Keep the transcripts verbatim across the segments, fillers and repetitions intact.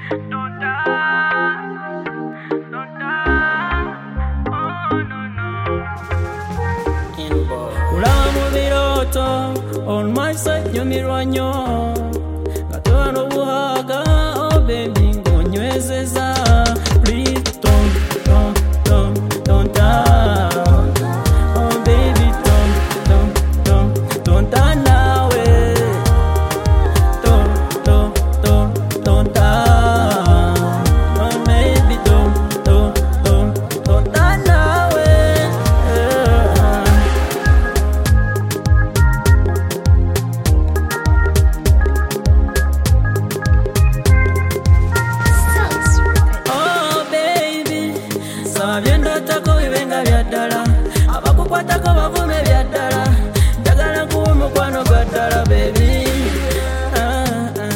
Don't die, don't die, oh no no. Kulaba mu biroto, on my side nyumirwanyo. Gatoa n'obuhaga, oh baby ngonywezeza. Please don't, don't, don't, don't die. Oh baby don't, don't, don't, don't die now. Don't, don't, don't, don't die. Oh baby don't, don't, don't, don't die now. Oh baby, saba byendotako bibenga byaddala, abakukwatako bavume byaddala, njagala kuba omukwano gwa ddala baby. Ah, ah.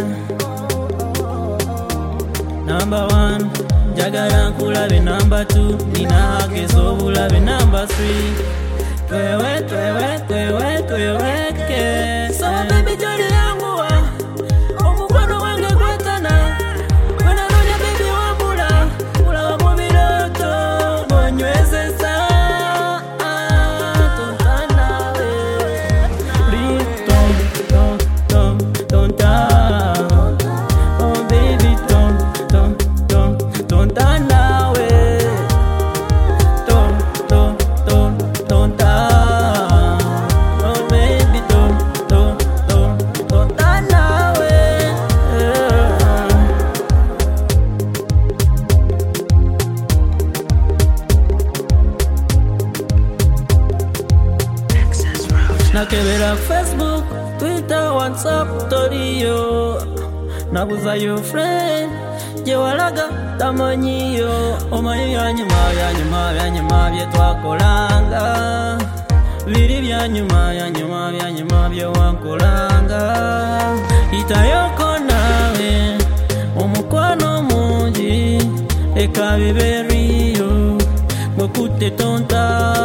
Number one, njagala nkulabe. Number two, nina hake z'obulabe. Number three, twewe twewe twewe tweweke. So baby jolly yanguwa, omukwano wange gwetana. When I know ya baby wambula, kulaba mu biroto ngonywezeza. Don't die now. Please don't, don't, don't, don't die. Oh baby don't, don't, don't, don't die now. Don't, don't, don't, don't die. Oh baby don't, don't, don't, don't die now. Nakebera Facebook, Twitter, WhatsApp, toriyo. Nabuza your friend, je walaga tamanyiyo. Omanyi byanyuma byanyuma byanyuma bye twakolanga. Biri byanyuma byanyuma byanyuma bye wankolanga. Itayoko nawe, omukwano mungi, eka biberiyo. Mwekute tonta.